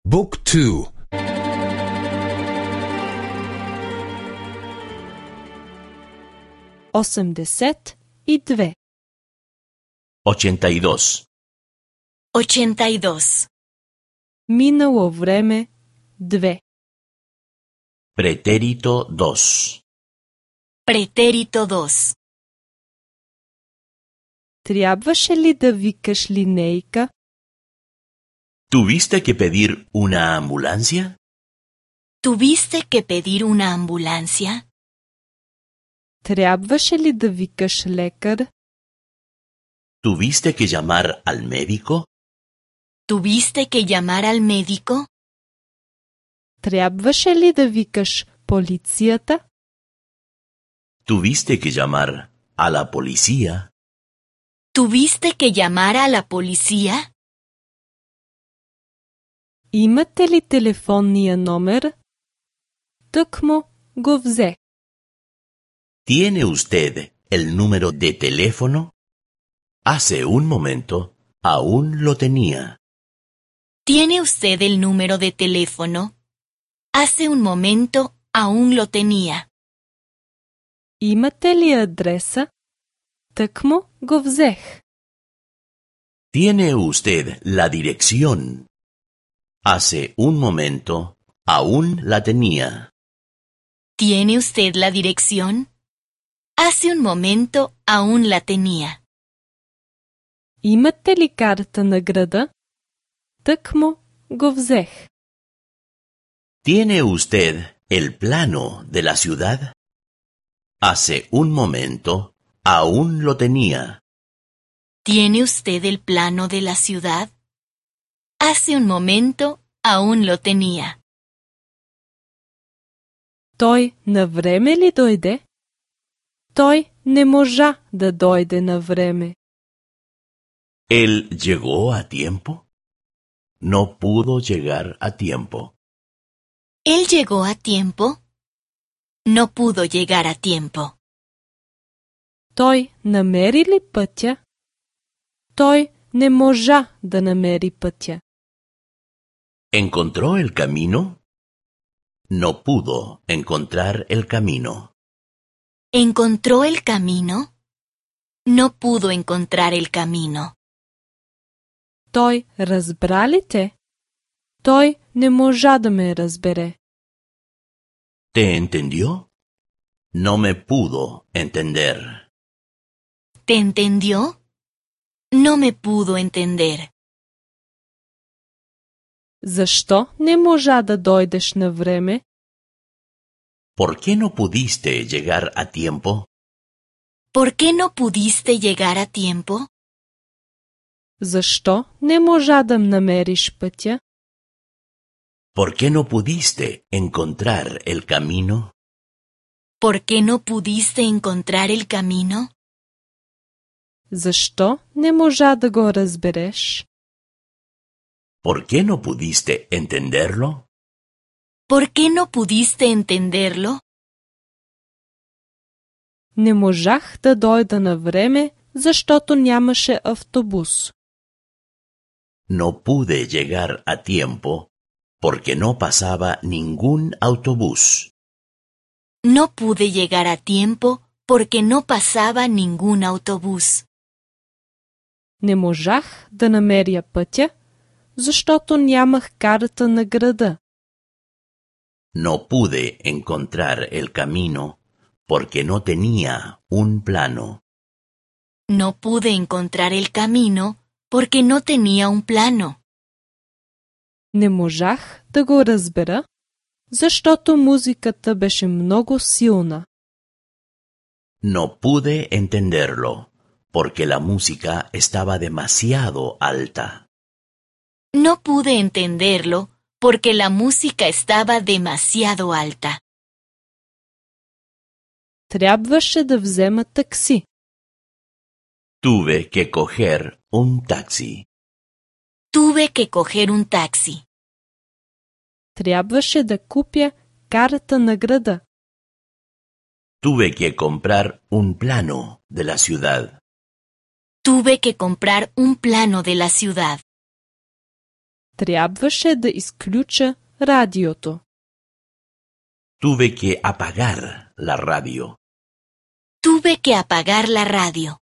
Book 2. 82. 82. 82. Минало време 2. Pretérito 2. Pretérito 2. Трябваше ли да викаш линейка? ¿Tuviste que pedir una ambulancia? ¿Tuviste que pedir una ambulancia? Трябваше ли да викаш лекар? ¿Tuviste que llamar al médico? ¿Tuviste que llamar al médico? Трябваше ли да викаш полицията? ¿Tuviste que llamar a la policía? ¿Tuviste que llamar a la policía? Имате ли телефонния номер? Тъкмо го взе. ¿Tiene usted el número de teléfono? Hace un momento aún lo tenía. ¿Tiene usted el número de teléfono? Hace un momento aún lo tenía. Имате ли адреса? Тъкмо го взех. ¿Tiene usted la dirección? Hace un momento aún la tenía. ¿Tiene usted la dirección? Hace un momento aún la tenía. Имате ли карта на града? Тъкмо го взех. ¿Tiene usted el plano de la ciudad? Hace un momento aún lo tenía. ¿Tiene usted el plano de la ciudad? Hace un momento aún lo tenía. Той на време ли дойде? Той не можа да дойде на време. ¿Él llegó a tiempo? No pudo llegar a tiempo. ¿Él llegó a tiempo? No pudo llegar a tiempo. Той намери ли пътя? Той не можа да намери пътя. ¿Encontró el camino? No pudo encontrar el camino. ¿Encontró el camino? No pudo encontrar el camino. Той разбра ли те? Той не можа да ме разбере. ¿Te entendió? No me pudo entender. ¿Te entendió? No me pudo entender. Защо не можа да дойдеш на време? ¿Por qué no pudiste llegar a tiempo? ¿Por qué no pudiste llegar a tiempo? Защо не можа да намериш пътя? ¿Por qué no pudiste encontrar el camino? ¿Por qué no pudiste encontrar el camino? Защо не можа да го разбереш? ¿Por qué no pudiste entenderlo? ¿Por qué no pudiste entenderlo? Не можах да дойда на време, защото нямаше автобус. No pude llegar a tiempo porque no pasaba ningún autobús. No pude llegar a tiempo porque no pasaba ningún autobús. Не можах да намеря пътя, защото нямах карта на града. No pude encontrar el camino porque no tenía un plano. No pude encontrar el camino porque no tenía un plano. Не можах да го разбера, защото музиката беше много силна. No pude entenderlo porque la música estaba demasiado alta. No pude entenderlo porque la música estaba demasiado alta. Трябваше да взема такси. Tuve que coger un taxi. Tuve que coger un taxi. Трябваше да купя карта на града. Tuve que comprar un plano de la ciudad. Tuve que comprar un plano de la ciudad. Трябваше да изключа радиото. Tuve que apagar la radio. Tuve que apagar la radio.